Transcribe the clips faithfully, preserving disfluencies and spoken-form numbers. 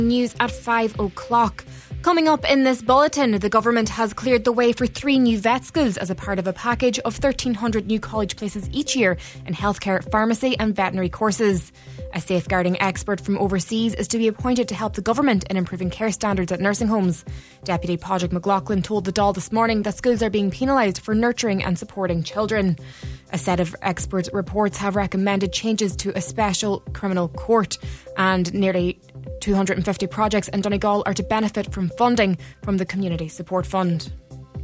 News at five o'clock. Coming up in this bulletin, the government has cleared the way for three new vet schools as a part of a package of thirteen hundred new college places each year in healthcare, pharmacy and veterinary courses. A safeguarding expert from overseas is to be appointed to help the government in improving care standards at nursing homes. Deputy Padraig McLaughlin told the Dáil this morning that schools are being penalised for nurturing and supporting children. A set of expert reports have recommended changes to a special criminal court, and nearly two hundred fifty projects in Donegal are to benefit from funding from the Community Support Fund.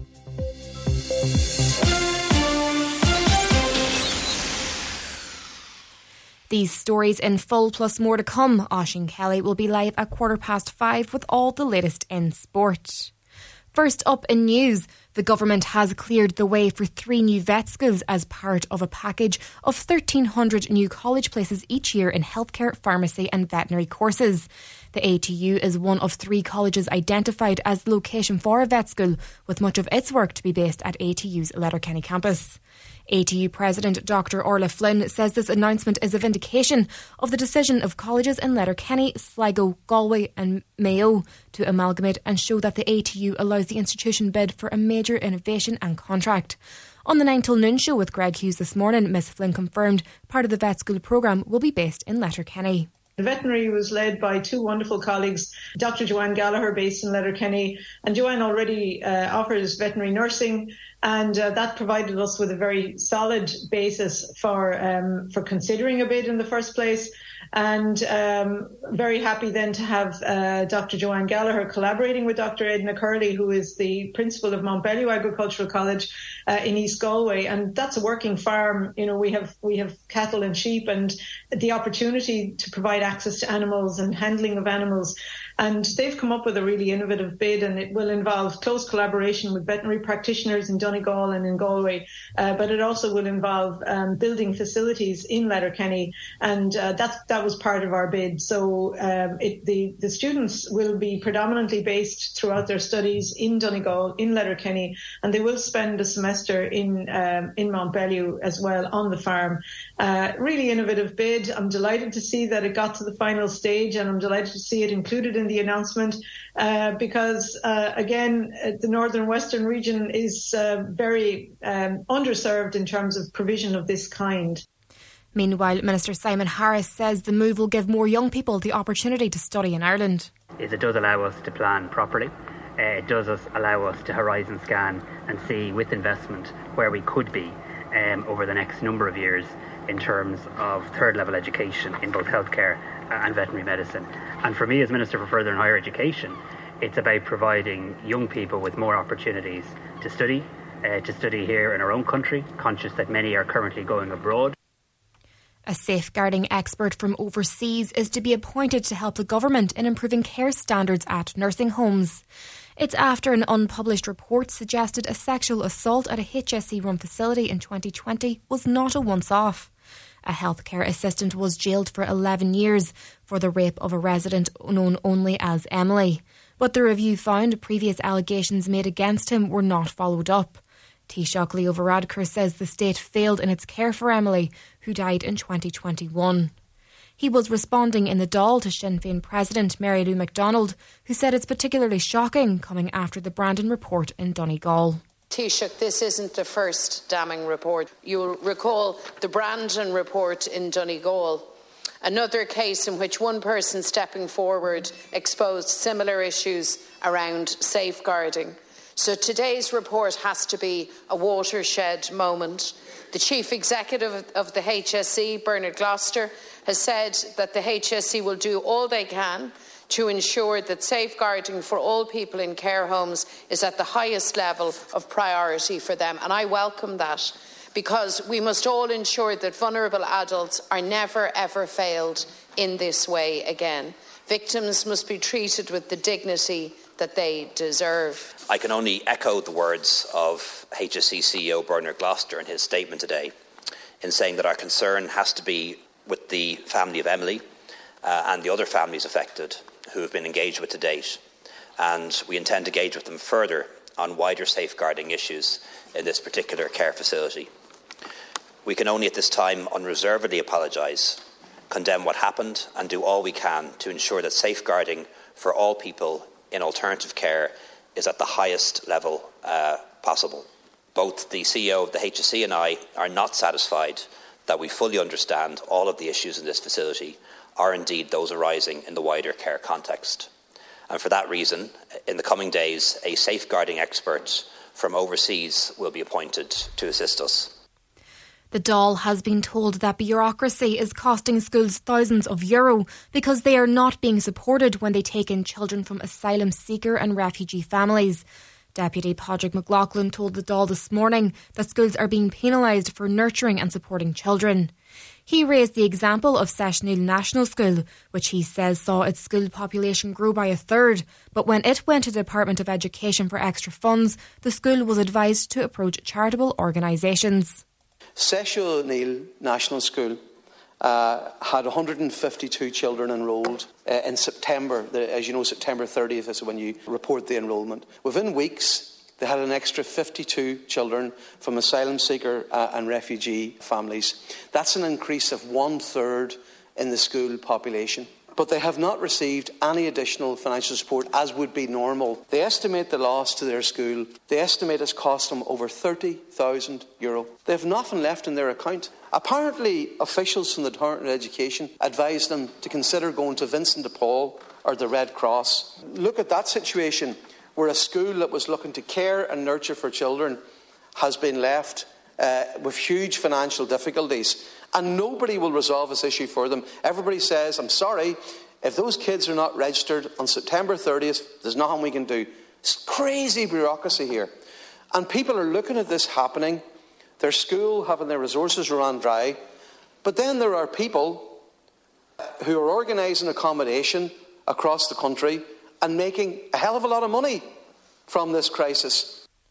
These stories in full plus more to come. Oisín Kelly will be live at quarter past five with all the latest in sport. First up in news, the government has cleared the way for three new vet schools as part of a package of thirteen hundred new college places each year in healthcare, pharmacy and veterinary courses. The A T U is one of three colleges identified as the location for a vet school, with much of its work to be based at A T U's Letterkenny campus. A T U President Doctor Orla Flynn says this announcement is a vindication of the decision of colleges in Letterkenny, Sligo, Galway and Mayo to amalgamate and show that the A T U allows the institution bid for a major innovation and contract. On the nine till noon show with Greg Hughes this morning, Miss Flynn confirmed part of the vet school programme will be based in Letterkenny. Veterinary was led by two wonderful colleagues, Doctor Joanne Gallagher, based in Letterkenny, and Joanne already uh, offers veterinary nursing, and uh, that provided us with a very solid basis for um, for considering a bid in the first place. And um, very happy then to have uh, Doctor Joanne Gallagher collaborating with Doctor Edna Curley, who is the principal of Montbellew Agricultural College uh, in East Galway, and that's a working farm. You know, we have we have cattle and sheep, and the opportunity to provide access to animals and handling of animals. And they've come up with a really innovative bid, and it will involve close collaboration with veterinary practitioners in Donegal and in Galway, uh, but it also will involve um, building facilities in Letterkenny, and uh, that that was part of our bid. So um, it, the the students will be predominantly based throughout their studies in Donegal, in Letterkenny, and they will spend a semester in um, in Montbellew as well on the farm. Uh, really innovative bid. I'm delighted to see that it got to the final stage, and I'm delighted to see it included in the announcement uh, because, uh, again, uh, the Northern Western region is uh, very um, underserved in terms of provision of this kind. Meanwhile, Minister Simon Harris says the move will give more young people the opportunity to study in Ireland. It does allow us to plan properly. Uh, it does us allow us to horizon scan and see with investment where we could be um, over the next number of years in terms of third level education in both healthcare and veterinary medicine. And for me as Minister for Further and Higher Education, it's about providing young people with more opportunities to study, uh, to study here in our own country, conscious that many are currently going abroad. A safeguarding expert from overseas is to be appointed to help the government in improving care standards at nursing homes. It's after an unpublished report suggested a sexual assault at a H S C-run facility in twenty twenty was not a once-off. A healthcare assistant was jailed for eleven years for the rape of a resident known only as Emily. But the review found previous allegations made against him were not followed up. Taoiseach Leo Varadkar says the state failed in its care for Emily, who died in twenty twenty-one. He was responding in the Dáil to Sinn Féin President Mary Lou MacDonald, who said it's particularly shocking coming after the Brandon report in Donegal. Taoiseach, this isn't the first damning report. You'll recall the Brandon report in Donegal, another case in which one person stepping forward exposed similar issues around safeguarding. So today's report has to be a watershed moment. The Chief Executive of the H S C, Bernard Gloucester, has said that the H S C will do all they can to ensure that safeguarding for all people in care homes is at the highest level of priority for them. And I welcome that, because we must all ensure that vulnerable adults are never, ever failed in this way again. Victims must be treated with the dignity that they deserve. I can only echo the words of H S C C E O Bernard Gloucester in his statement today in saying that our concern has to be with the family of Emily uh, and the other families affected who have been engaged with to date, and we intend to engage with them further on wider safeguarding issues in this particular care facility. We can only at this time unreservedly apologise, condemn what happened and do all we can to ensure that safeguarding for all people in alternative care is at the highest level uh, possible. Both the C E O of the H S C and I are not satisfied that we fully understand all of the issues in this facility, or indeed those arising in the wider care context. And for that reason, in the coming days, a safeguarding expert from overseas will be appointed to assist us. The Dáil has been told that bureaucracy is costing schools thousands of euro because they are not being supported when they take in children from asylum seeker and refugee families. Deputy Padraig McLaughlin told the Dáil this morning that schools are being penalised for nurturing and supporting children. He raised the example of Seshnil National School, which he says saw its school population grow by a third, but when it went to the Department of Education for extra funds, the school was advised to approach charitable organisations. Seshnil National School uh, had one hundred fifty-two children enrolled uh, in September. The, as you know, September thirtieth is when you report the enrolment. Within weeks, they had an extra fifty-two children from asylum seeker uh, and refugee families. That's an increase of one-third in the school population. But they have not received any additional financial support as would be normal. They estimate the loss to their school, they estimate it's cost them over thirty thousand euro. They have nothing left in their account. Apparently, officials from the Department of Education advised them to consider going to Vincent de Paul or the Red Cross. Look at that situation where a school that was looking to care and nurture for children has been left uh, with huge financial difficulties. And nobody will resolve this issue for them. Everybody says, I'm sorry, if those kids are not registered on September thirtieth, there's nothing we can do. It's crazy bureaucracy here. And people are looking at this happening, their school having their resources run dry. But then there are people who are organising accommodation across the country and making a hell of a lot of money from this crisis.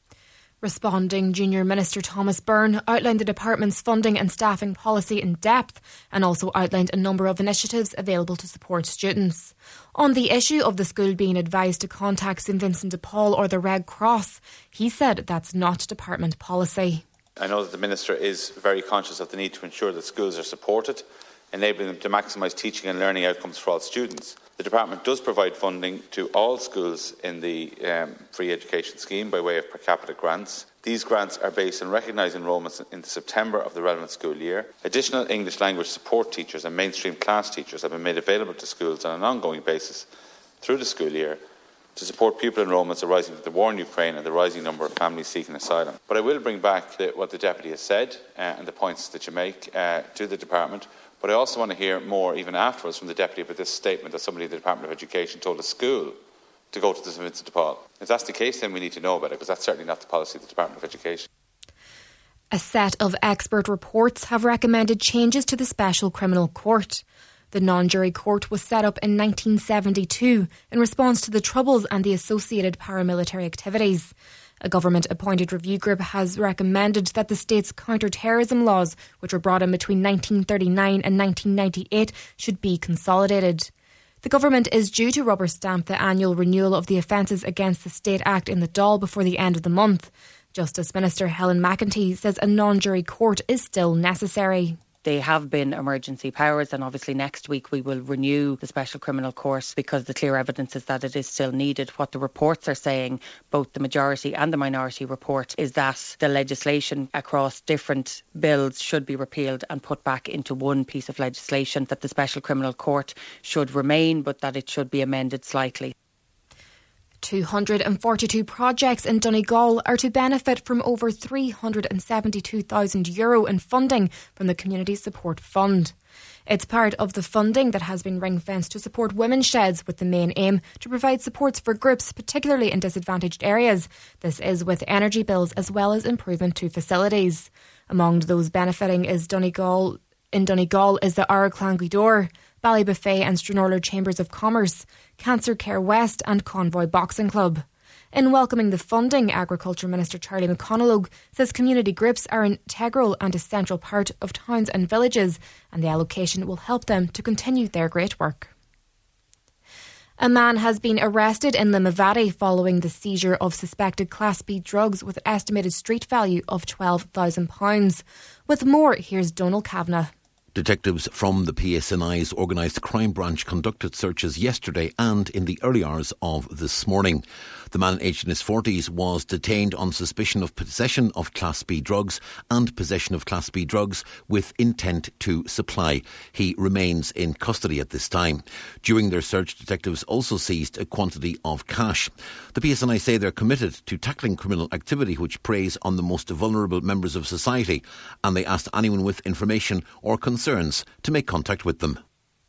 Responding, Junior Minister Thomas Byrne outlined the department's funding and staffing policy in depth and also outlined a number of initiatives available to support students. On the issue of the school being advised to contact St Vincent de Paul or the Red Cross, he said that's not department policy. I know that the Minister is very conscious of the need to ensure that schools are supported, enabling them to maximise teaching and learning outcomes for all students. The Department does provide funding to all schools in the um, free education scheme by way of per capita grants. These grants are based on recognised enrolments in the September of the relevant school year. Additional English language support teachers and mainstream class teachers have been made available to schools on an ongoing basis through the school year to support pupil enrolments arising from the war in Ukraine and the rising number of families seeking asylum. But I will bring back the, what the Deputy has said uh, and the points that you make uh, to the Department. But I also want to hear more, even afterwards, from the Deputy about this statement that somebody in the Department of Education told a school to go to the St Vincent de Paul. If that's the case, then we need to know about it, because that's certainly not the policy of the Department of Education. A set of expert reports have recommended changes to the Special Criminal Court. The non-jury court was set up in nineteen seventy-two in response to the Troubles and the associated paramilitary activities. A government-appointed review group has recommended that the state's counter-terrorism laws, which were brought in between nineteen thirty-nine and nineteen ninety-eight, should be consolidated. The government is due to rubber stamp the annual renewal of the Offences Against the State Act in the Dáil before the end of the month. Justice Minister Helen McEntee says a non-jury court is still necessary. They have been emergency powers, and obviously next week we will renew the Special Criminal Court because the clear evidence is that it is still needed. What the reports are saying, both the majority and the minority report, is that the legislation across different bills should be repealed and put back into one piece of legislation, that the Special Criminal Court should remain but that it should be amended slightly. two hundred forty-two projects in Donegal are to benefit from over three hundred seventy-two thousand euro in funding from the Community Support Fund. It's part of the funding that has been ring-fenced to support women's sheds, with the main aim to provide supports for groups, particularly in disadvantaged areas. This is with energy bills as well as improvement to facilities. Among those benefiting is Donegal, in Donegal is the Ara Clanguidor, Ballybuffet and Stranorlar Chambers of Commerce, Cancer Care West and Convoy Boxing Club. In welcoming the funding, Agriculture Minister Charlie McConalogue says community groups are an integral and essential part of towns and villages, and the allocation will help them to continue their great work. A man has been arrested in Limavady following the seizure of suspected Class B drugs with an estimated street value of twelve thousand pounds. With more, here's Donal Kavanagh. Detectives from the P S N I's organised crime branch conducted searches yesterday and in the early hours of this morning. The man, aged in his forties, was detained on suspicion of possession of Class B drugs and possession of Class B drugs with intent to supply. He remains in custody at this time. During their search, detectives also seized a quantity of cash. The P S N I say they're committed to tackling criminal activity which preys on the most vulnerable members of society, and they asked anyone with information or concerns to make contact with them.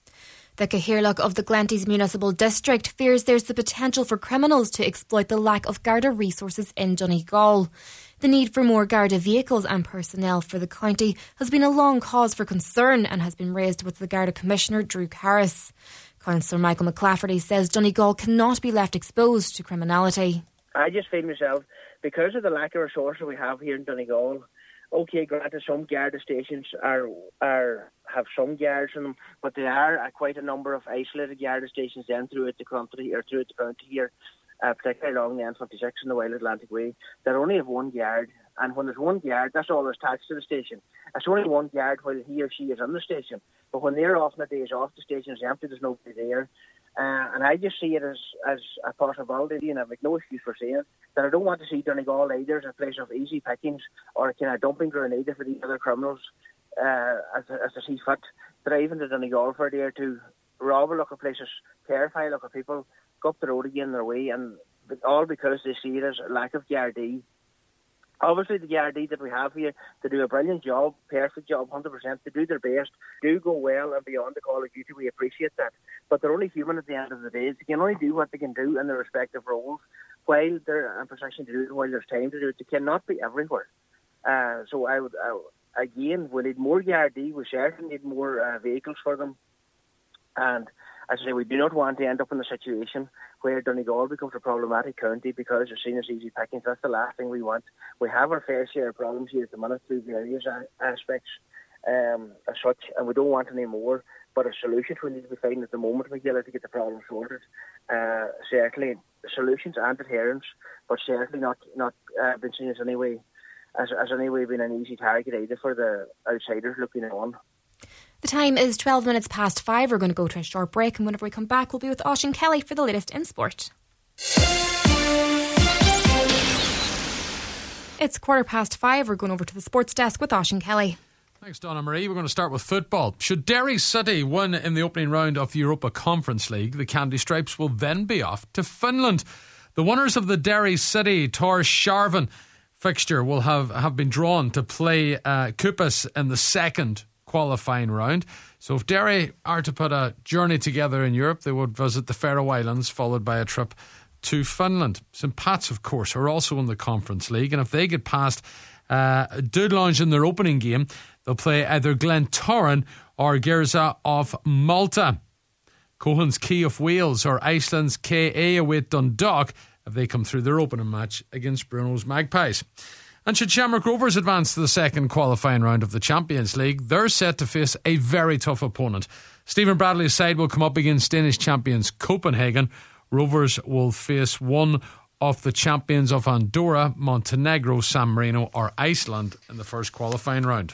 The Cathaoirleach of the Glanties Municipal District fears there's the potential for criminals to exploit the lack of Garda resources in Donegal. The need for more Garda vehicles and personnel for the county has been a long cause for concern and has been raised with the Garda Commissioner Drew Harris. Councillor Michael McClafferty says Donegal cannot be left exposed to criminality. I just feel myself, because of the lack of resources we have here in Donegal, okay, granted, some Garda stations are are have some guards in them, but there are uh, quite a number of isolated Garda stations then throughout the country, or throughout the county here, uh, particularly along the N fifty-six and the Wild Atlantic Way, that only have one guard. And when there's one guard, that's all that's attached to the station. It's only one guard while he or she is on the station. But when they're off on the days off, the station is empty, there's nobody there. Uh, and I just see it as, as a possibility, and I make no excuse for saying it, that I don't want to see Donegal either as a place of easy pickings or a kind of dumping ground either for the other criminals uh, as, as they see fit, driving to Donegal for a day or two, rob a lot of places, terrify a lot of people, go up the road again their way, and all because they see it as a lack of Gardaí. Obviously, the Gardaí that we have here, they do a brilliant job, perfect job, one hundred percent. They do their best, do go well and beyond the call of duty. We appreciate that. But they're only human at the end of the day. They can only do what they can do in their respective roles while they're in position to do it, while there's time to do it. They cannot be everywhere. Uh, so, I would, I, again, we need more Gardaí. We certainly need more uh, vehicles for them. And as I say, we do not want to end up in a situation where Donegal becomes a problematic county because they're seen as easy pickings. That's the last thing we want. We have our fair share of problems here at the minute through various aspects um, as such, and we don't want any more. But a solution we need to be finding at the moment, Michaela, to get the problem sorted. Uh, certainly solutions and adherence, but certainly not not uh, been seen as any way as, as any way being an easy target either for the outsiders looking on. The time is twelve minutes past five. We're going to go to a short break, and whenever we come back, we'll be with Oisín Kelly for the latest in sport. It's quarter past five. We're going over to the sports desk with Oisín Kelly. Thanks, Donna Marie. We're going to start with football. Should Derry City win in the opening round of the Europa Conference League, the Candy Stripes will then be off to Finland. The winners of the Derry City Tórshavn fixture will have, have been drawn to play uh, Kupus in the second qualifying round. So if Derry are to put a journey together in Europe, they would visit the Faroe Islands, followed by a trip to Finland. Saint Pat's, of course, are also in the Conference League, and if they get past uh, Dudelange in their opening game, they'll play either Glentoran or Gerza of Malta. Cohen's Key of Wales or Iceland's K A await Dundalk if they come through their opening match against Bruno's Magpies. And should Shamrock Rovers advance to the second qualifying round of the Champions League, they're set to face a very tough opponent. Stephen Bradley's side will come up against Danish champions Copenhagen. Rovers will face one of the champions of Andorra, Montenegro, San Marino or Iceland in the first qualifying round.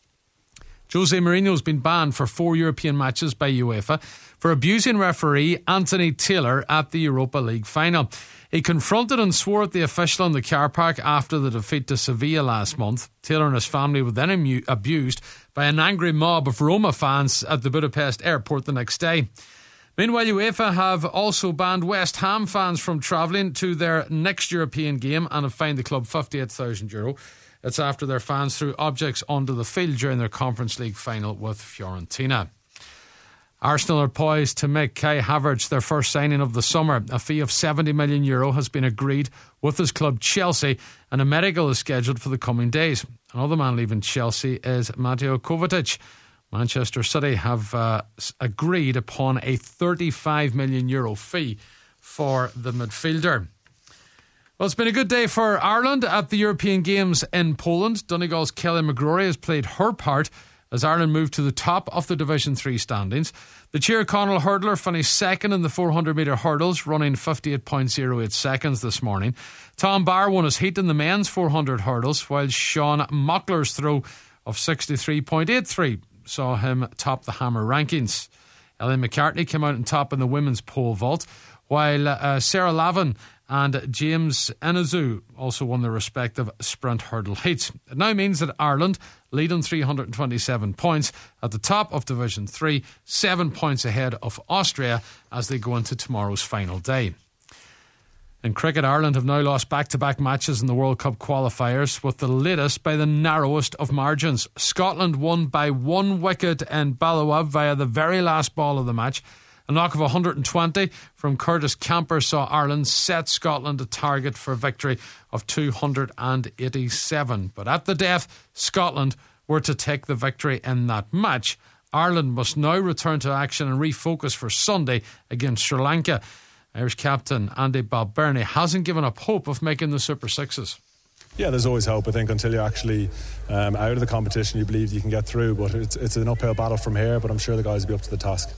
Jose Mourinho has been banned for four European matches by UEFA for abusing referee Anthony Taylor at the Europa League final. He confronted and swore at the official in the car park after the defeat to Sevilla last month. Taylor and his family were then amu- abused by an angry mob of Roma fans at the Budapest airport the next day. Meanwhile, UEFA have also banned West Ham fans from travelling to their next European game and have fined the club fifty-eight thousand euro. It's after their fans threw objects onto the field during their Conference League final with Fiorentina. Arsenal are poised to make Kai Havertz their first signing of the summer. A fee of seventy million euro has been agreed with his club Chelsea, and a medical is scheduled for the coming days. Another man leaving Chelsea is Mateo Kovacic. Manchester City have uh, agreed upon a thirty-five million euro fee for the midfielder. Well, it's been a good day for Ireland at the European Games in Poland. Donegal's Kelly McGrory has played her part as Ireland moved to the top of the Division three standings. The Cheer Connell hurdler finished second in the four hundred metre hurdles, running fifty-eight point oh eight seconds this morning. Tom Barr won his heat in the men's four hundred hurdles, while Sean Mockler's throw of sixty-three point eight three saw him top the Hammer rankings. Ellie McCartney came out on top in the women's pole vault, while uh, Sarah Lavin and James Enazu also won their respective sprint hurdle heats. It now means that Ireland lead on three hundred twenty-seven points at the top of Division three, seven points ahead of Austria as they go into tomorrow's final day. In cricket, Ireland have now lost back-to-back matches in the World Cup qualifiers, with the latest by the narrowest of margins. Scotland won by one wicket in Balawa via the very last ball of the match. A knock of one hundred twenty from Curtis Camper saw Ireland set Scotland a target for victory of two hundred eighty-seven. But at the death, Scotland were to take the victory in that match. Ireland must now return to action and refocus for Sunday against Sri Lanka. Irish captain Andy Balbirnie hasn't given up hope of making the Super Sixes. Yeah, there's always hope. I think until you're actually um, out of the competition, you believe you can get through. But it's, it's an uphill battle from here, but I'm sure the guys will be up to the task.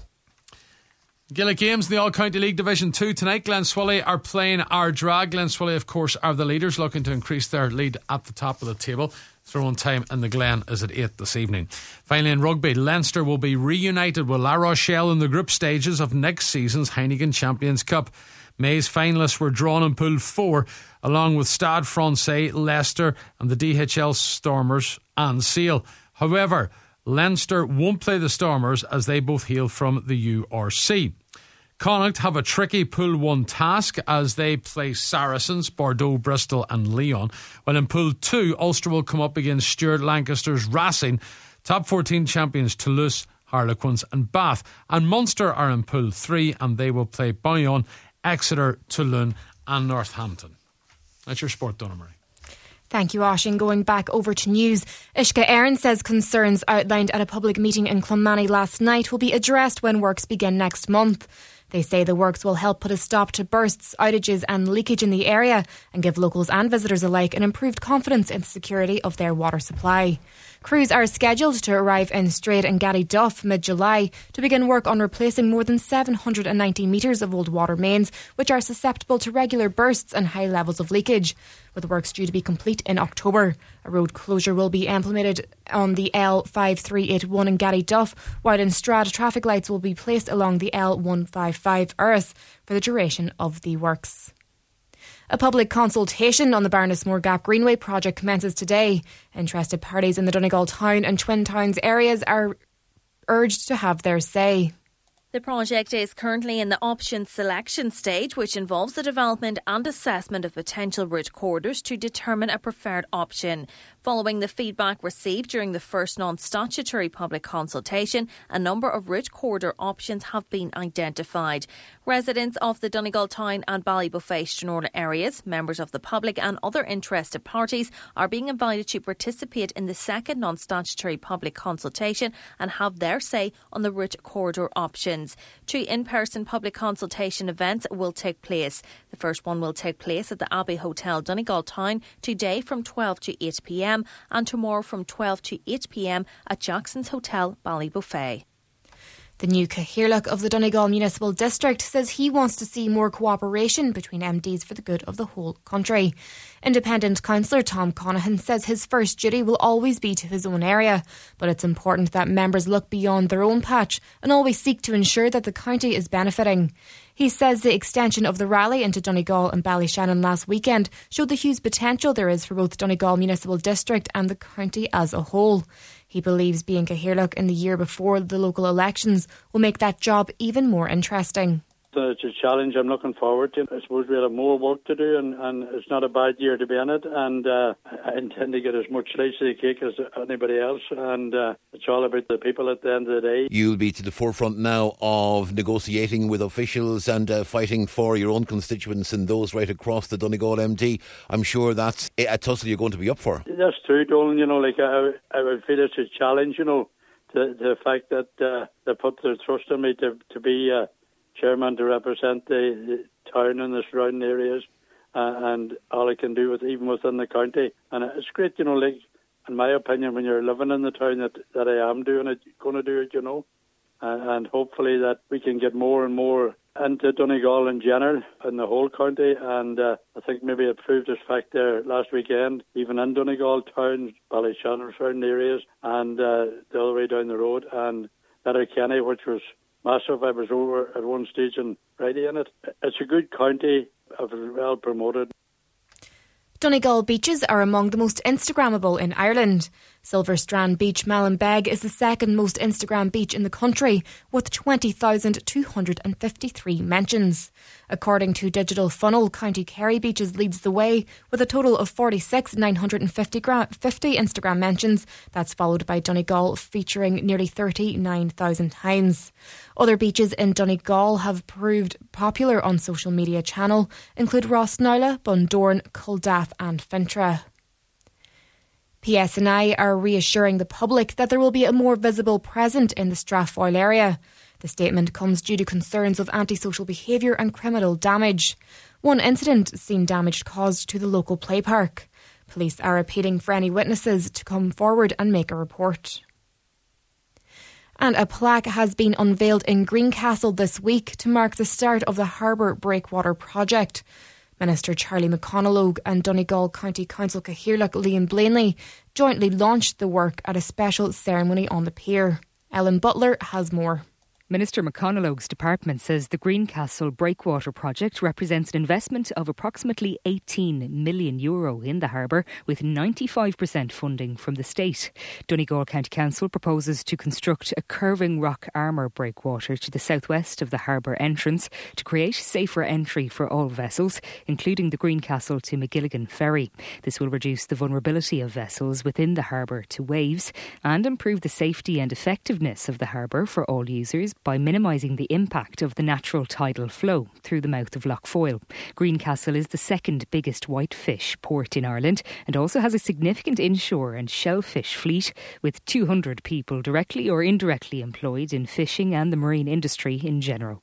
Gaelic Games in the All-County League Division two tonight. Glenswilly are playing Ardrag. Glenswilly, of course, are the leaders, looking to increase their lead at the top of the table. Throw-in time in the Glen is at eight this evening. Finally, in rugby, Leinster will be reunited with La Rochelle in the group stages of next season's Heineken Champions Cup. May's finalists were drawn in Pool four, along with Stade Francais, Leicester and the D H L Stormers and Sale. However, Leinster won't play the Stormers as they both hail from the U R C. Connacht have a tricky Pool one task as they play Saracens, Bordeaux, Bristol and Lyon. While in Pool two, Ulster will come up against Stuart Lancaster's Racing, top fourteen champions Toulouse, Harlequins and Bath. And Munster are in Pool three and they will play Bayonne, Exeter, Toulon and Northampton. That's your sport, Donna Murray. Thank you, Oshin. Going back over to news, Ishka Aaron says concerns outlined at a public meeting in Clonmany last night will be addressed when works begin next month. They say the works will help put a stop to bursts, outages and leakage in the area and give locals and visitors alike an improved confidence in the security of their water supply. Crews are scheduled to arrive in Straight and Gaddy-Duff mid-July to begin work on replacing more than seven hundred ninety metres of old water mains, which are susceptible to regular bursts and high levels of leakage. With works due to be complete in October, a road closure will be implemented on the L five three eight one in Gaddy-Duff, while in Strad traffic lights will be placed along the L one fifty-five Erris for the duration of the works. A public consultation on the Barnesmore Gap Greenway project commences today. Interested parties in the Donegal Town and Twin Towns areas are urged to have their say. The project is currently in the option selection stage, which involves the development and assessment of potential route corridors to determine a preferred option. Following the feedback received during the first non-statutory public consultation, a number of route corridor options have been identified. Residents of the Donegal Town and Ballybofey Stranorla areas, members of the public and other interested parties are being invited to participate in the second non-statutory public consultation and have their say on the route corridor options. Two in-person public consultation events will take place. The first one will take place at the Abbey Hotel Donegal Town today from twelve to eight p m and tomorrow from twelve to eight p m at Jackson's Hotel, Ballybofey. The new Cathaoirleach of the Donegal Municipal District says he wants to see more cooperation between M Ds for the good of the whole country. Independent councillor Tom Conahan says his first duty will always be to his own area, but it's important that members look beyond their own patch and always seek to ensure that the county is benefiting. He says the extension of the rally into Donegal and Ballyshannon last weekend showed the huge potential there is for both Donegal Municipal District and the county as a whole. He believes being Cathaoirleach in the year before the local elections will make that job even more interesting. So it's a challenge I'm looking forward to. I suppose we have more work to do, and, and it's not a bad year to be in it. And uh, I intend to get as much slice of the cake as anybody else. And uh, it's all about the people at the end of the day. You'll be to the forefront now of negotiating with officials and uh, fighting for your own constituents and those right across the Donegal M D. I'm sure that's a tussle you're going to be up for. That's true, Dolan. You know, like I, I would feel it's a challenge, you know, to, to the fact that uh, they put their trust in me to, to be Uh, chairman to represent the, the town and the surrounding areas, uh, and all I can do with even within the county. And it's great, you know, like in my opinion, when you're living in the town that, that I am doing it, going to do it, you know, uh, and hopefully that we can get more and more and to Donegal in general and the whole county. And uh, I think maybe it proved its fact there last weekend, even in Donegal town, Ballyshannon surrounding areas, and uh, the other way down the road. And Letterkenny, which was massive. I was over at one stage and riding in it. It's a good county, well promoted. Donegal beaches are among the most Instagrammable in Ireland. Silverstrand Beach, Mallinbeg, is the second most Instagram beach in the country, with twenty thousand two hundred fifty-three mentions. According to Digital Funnel, County Kerry Beaches leads the way with a total of forty-six thousand nine hundred fifty Instagram mentions. That's followed by Donegal, featuring nearly thirty-nine thousand times. Other beaches in Donegal have proved popular on social media channel, include Rossnowla, Bundorn, Culdaff and Fintra. P S N I are reassuring the public that there will be a more visible presence in the Strathfoyle area. The statement comes due to concerns of antisocial behaviour and criminal damage. One incident seen damage caused to the local play park. Police are appealing for any witnesses to come forward and make a report. And a plaque has been unveiled in Greencastle this week to mark the start of the Harbour Breakwater project. Minister Charlie McConalogue and Donegal County Council Cathaoirleach Liam Blaney jointly launched the work at a special ceremony on the pier. Ellen Butler has more. Minister McConalogue's department says the Greencastle Breakwater project represents an investment of approximately eighteen million euro in the harbour, with ninety-five percent funding from the state. Donegal County Council proposes to construct a curving rock armour breakwater to the southwest of the harbour entrance to create safer entry for all vessels, including the Greencastle to McGilligan ferry. This will reduce the vulnerability of vessels within the harbour to waves and improve the safety and effectiveness of the harbour for all users by minimising the impact of the natural tidal flow through the mouth of Lough Foyle. Greencastle is the second biggest whitefish port in Ireland and also has a significant inshore and shellfish fleet, with two hundred people directly or indirectly employed in fishing and the marine industry in general.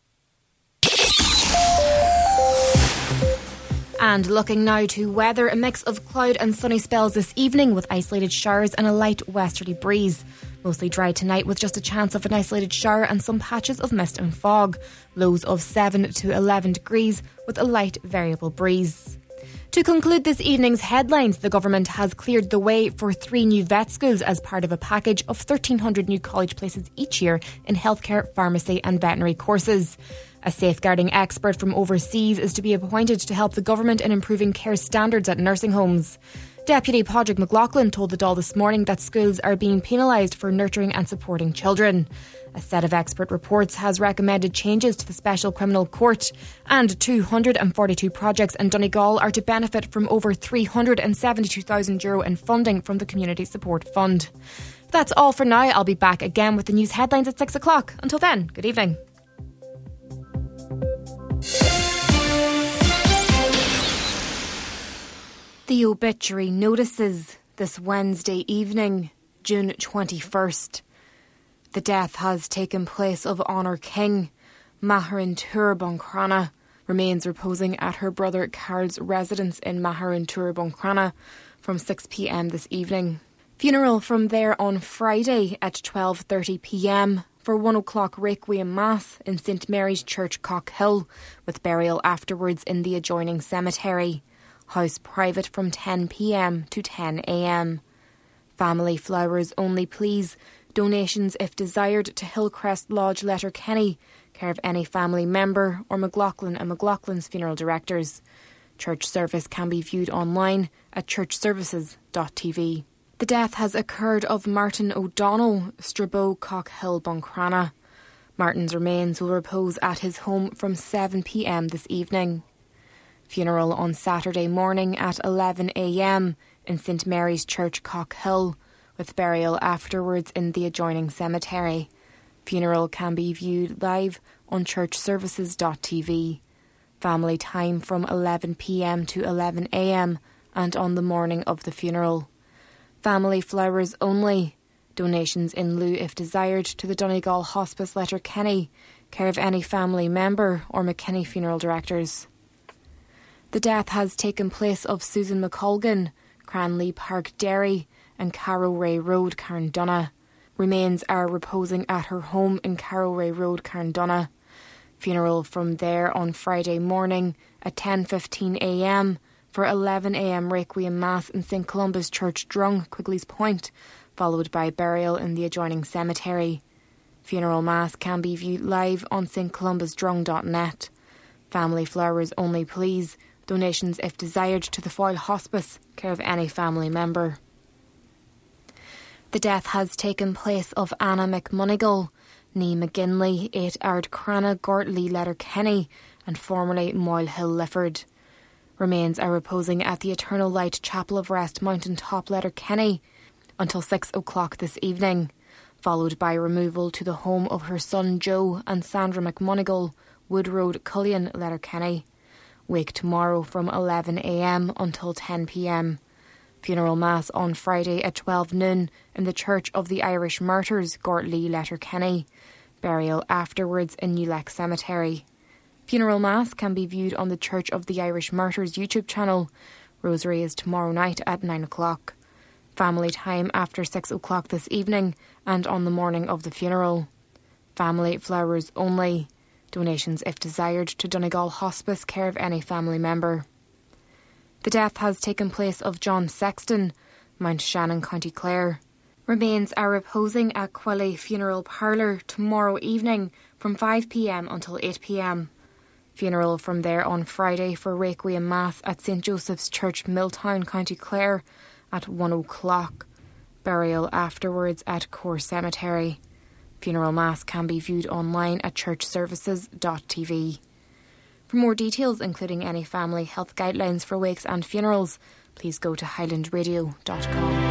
And looking now to weather, a mix of cloud and sunny spells this evening with isolated showers and a light westerly breeze. Mostly dry tonight with just a chance of an isolated shower and some patches of mist and fog. Lows of seven to eleven degrees with a light variable breeze. To conclude this evening's headlines, the government has cleared the way for three new vet schools as part of a package of thirteen hundred new college places each year in healthcare, pharmacy and veterinary courses. A safeguarding expert from overseas is to be appointed to help the government in improving care standards at nursing homes. Deputy Padraig McLaughlin told the Dáil this morning that schools are being penalised for nurturing and supporting children. A set of expert reports has recommended changes to the Special Criminal Court, and two hundred forty-two projects in Donegal are to benefit from over three hundred seventy-two thousand euro in funding from the Community Support Fund. That's all for now. I'll be back again with the news headlines at six o'clock. Until then, good evening. The obituary notices this Wednesday evening, June twenty-first. The death has taken place of Honor King. Maharan Tour Buncrana remains reposing at her brother Carl's residence in Maharan Tour Buncrana from six p.m. this evening. Funeral from there on Friday at twelve thirty p.m. for one o'clock Requiem Mass in Saint Mary's Church, Cockhill, with burial afterwards in the adjoining cemetery. House private from ten p.m. to ten a.m. Family flowers only please. Donations if desired to Hillcrest Lodge, Letterkenny, care of any family member or McLaughlin and McLaughlin's funeral directors. Church service can be viewed online at church services dot t v. The death has occurred of Martin O'Donnell, Strabo, Cockhill, Buncrana. Martin's remains will repose at his home from seven p.m. this evening. Funeral on Saturday morning at eleven a.m. in Saint Mary's Church, Cockhill, with burial afterwards in the adjoining cemetery. Funeral can be viewed live on church services dot t v. Family time from eleven p.m. to eleven a.m. and on the morning of the funeral. Family flowers only. Donations in lieu if desired to the Donegal Hospice, Letterkenny, care of any family member or McKinney funeral directors. The death has taken place of Susan McColgan, Cranley Park, Derry, and Carrowray Road, Carndonagh. Remains are reposing at her home in Carrowray Road, Carndonagh. Funeral from there on Friday morning at ten fifteen a m for eleven a m Requiem Mass in St Columba's Church Drung, Quigley's Point, followed by burial in the adjoining cemetery. Funeral Mass can be viewed live on st columbus drung dot net. Family flowers only please. Donations if desired to the Foyle Hospice, care of any family member. The death has taken place of Anna McMonigal, ní McGinley, eight Ardcrana, Gortley, Letterkenny, and formerly Moyle Hill, Lifford. Remains are reposing at the Eternal Light Chapel of Rest, Mountain Top, Letterkenny, until six o'clock this evening, followed by removal to the home of her son Joe and Sandra McMonigal, Wood Road, Cullion, Letterkenny. Wake tomorrow from eleven a m until ten p m. Funeral Mass on Friday at twelve noon in the Church of the Irish Martyrs, Gortley, Letterkenny. Burial afterwards in Newleck Cemetery. Funeral Mass can be viewed on the Church of the Irish Martyrs YouTube channel. Rosary is tomorrow night at nine o'clock. Family time after six o'clock this evening and on the morning of the funeral. Family flowers only. Donations if desired to Donegal Hospice, care of any family member. The death has taken place of John Sexton, Mount Shannon, County Clare. Remains are reposing at Quelle Funeral Parlour tomorrow evening from five p m until eight p m. Funeral from there on Friday for Requiem Mass at St Joseph's Church, Milltown, County Clare at one o'clock. Burial afterwards at Core Cemetery. Funeral Mass can be viewed online at church services dot t v. For more details, including any family health guidelines for wakes and funerals, please go to highland radio dot com.